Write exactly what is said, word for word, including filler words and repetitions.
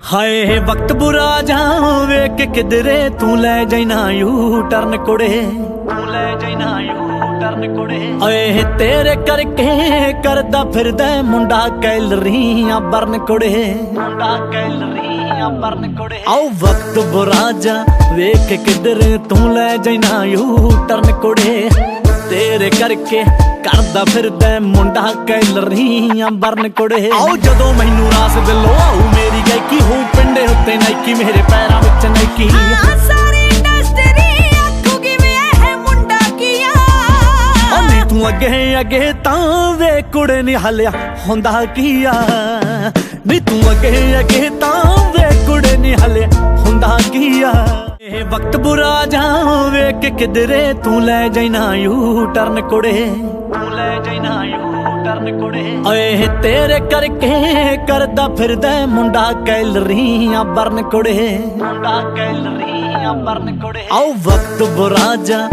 ਹਾਏ ਵਕਤ ਬੁਰਾ ਜਾ ਵੇਖ ਕਿਧਰੇ ਤੂੰ ਲੈ ਜਾਈਨਾ ਯੂ ਟਰਨ ਕੁੜੇ, ਤੂੰ ਲੈ ਜਾਈਨਾ ਯੂ ਟਰਨ ਕੁੜੇ। ਓਏ ਤੇਰੇ ਕਰਕੇ ਕਰਦਾ ਫਿਰਦਾ ਮੁੰਡਾ ਕੈਲਰੀਆਂ ਬਰਨ ਕੁੜੇ, ਮੁੰਡਾ ਕੈਲਰੀਆਂ ਬਰਨ ਕੁੜੇ। ਆਓ ਵਕਤ ਬੁਰਾ ਜਾ ਵੇਖ ਕਿਧਰੇ ਤੂੰ ਲੈ ਜਾਈਨਾ ਯੂ ਟਰਨ ਕੁੜੇ, ਤੇਰੇ ਕਰਕੇ ਕਰਦਾ ਫਿਰਦਾ ਮੁੰਡਾ ਕੈਲਰੀਆਂ ਬਰਨ ਕੁੜੇ। ਆਓ ਜਦੋਂ ਮੈਨੂੰ ਰਾਸ ਦਿਲੋਂ ਆਊ ਮੇਰੀ ਗਾਇਕੀ ਹੋ ਪਿੰਡੇ ਉੱਤੇ ਨਾਈਕੀ, ਮੇਰੇ ਪੈਰਾਂ ਵਿੱਚ ਨਾਈਕੀ। ਸਾਰੀ ਇੰਡਸਟਰੀ ਆਖੂਗੀ ਵੇ ਇਹ ਮੁੰਡਾ ਕੀਆ। ਨੀ ਤੂੰ ਅੱਗੇ ਅੱਗੇ ਤਾਂ ਵੇ ਕੁੜੇ ਨੀ ਹਲਿਆ ਹੁੰਦਾ ਕੀਆ, ਨੀ ਤੂੰ ਅੱਗੇ ਅੱਗੇ ਤਾਂ ਵੇ ਕੁੜੇ ਨੀ ਹਲਿਆ ਹੁੰਦਾ ਕੀਆ। ਇਹ ਵਕਤ ਬੁਰਾ ਜਾ ਵੇਖ ਕਿਧਰੇ ਤੂੰ ਲੈ ਜਾਈਨਾ ਯੂ ਟਰਨ ਕੁੜੇ, ਤੂੰ ਲੈ ਜਾਈਨਾ ਯੂ ਟਰਨ ਕੁੜੇ। ਓਏ ਤੇਰੇ ਕਰਕੇ ਕਰਦਾ ਫਿਰਦਾ ਮੁੰਡਾ ਕੈਲਰੀਆਂ ਬਰਨ ਕੁੜੇ, ਮੁੰਡਾ ਕੈਲਰੀਆਂ ਬਰਨ ਕੁੜੇ। ਆਓ ਵਕਤ ਬੁਰਾ ਜਾ